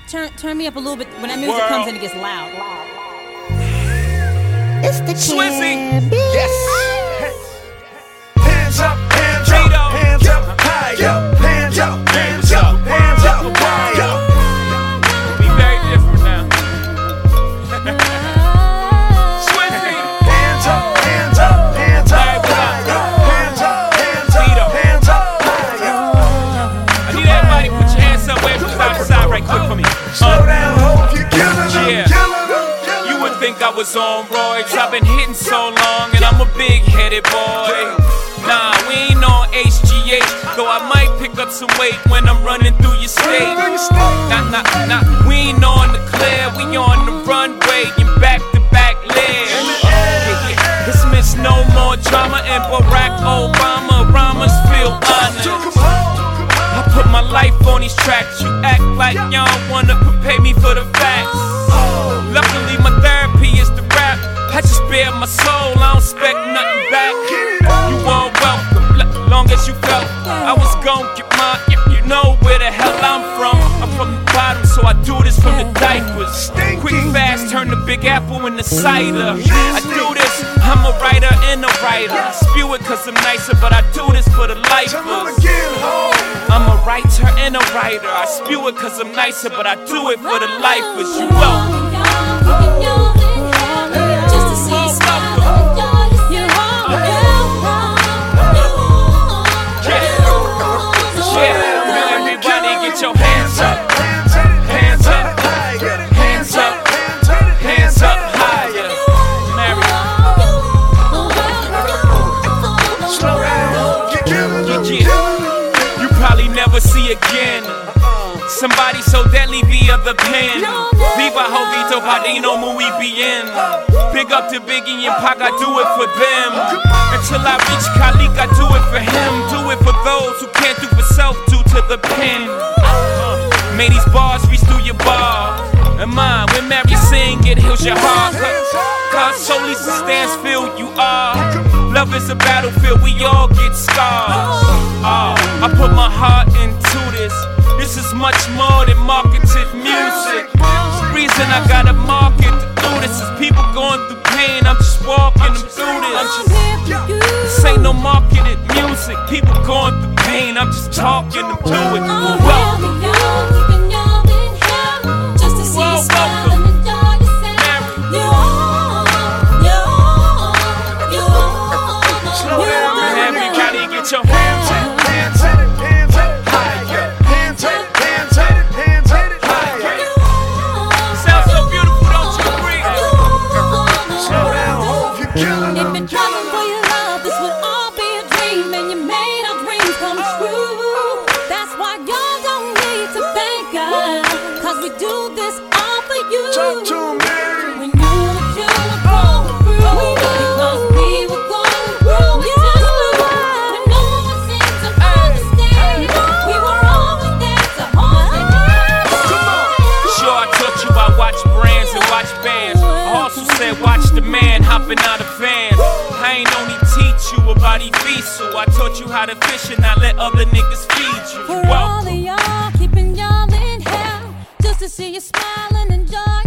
Turn me up a little bit. When that music comes in, it gets loud. It's the Swizzy. Yes. Hands up, hands up, hands up, high, yo. Hands up, hands up, hands up, high, yo. Be very different now. Swizzy. Hands up, hands up, hands up, high, yo. Hands up, hands up, hands up, high, yo. I need everybody put your hands up, wave from side to side right quick for me. Slow down, hope you killing them. Yeah. You would think I was on roids. I've been hitting so long, and I'm a big-headed boy. Nah, we ain't on HGH, though I might pick up some weight when I'm running through your state. Nah, we ain't on the clear, we on the runway in back-to-back legs. This miss no more drama, and Barack Obama rhymes feel honest. I put my life on these tracks, you act like y'all wanna prepare me for the facts. Luckily my therapy is the rap, I just bare my soul, I don't expect nothing back. You all welcome, long as you felt I was gon' get mine, you know where the hell I'm from. I'm from the bottom, so I do this from the diapers. Quick fast, turn the Big Apple into cider. I do this, I'm a writer and a writer. I spew it cause I'm nicer, but I do this for the lifers. I'm a writer and a writer. I spew it cause I'm nicer, but I do it for the lifers. You welcome. Just to see you smile. Yeah, everybody get your hands up. Hands up. Hands up. Hands up higher. Mary. Slow down, You probably never see again somebody so deadly via the pen. Viva Jovito Padino, muy bien. Big up to Biggie and Pac, I do it for them. Until I reach Khalik, I do it for him. Do it for those who can't do for self, due to the pen. May these bars reach through your bar. And mine, when Mary sing, it heals your heart. Cause solely stands filled, you are. Love is a battlefield, we all get scars. I put my heart into this. This is much more than marketed music. The reason I gotta market to do this is people going through pain. I'm just walking them through this. This ain't no marketed music. People going through pain. I'm just talking them through it. Welcome. Just to see you smile and enjoy yourself. Everybody get your hands up. If you're traveling for your love, this would all be a dream, and you made our dreams come true. That's why y'all don't need to thank God, cause we do this all for you. talk to him, Mary. We knew what you were going through, because we were going through it too. When no one seemed to understand, we were always there to hold your hand. Sure, I taught you I watch brands and watch bands. I also said watch the man hopping out of fans. I ain't only teach you about Evisu, I taught you how to fish and not let other niggas feed you. For all of y'all, keeping y'all in hell, just to see you smile and enjoy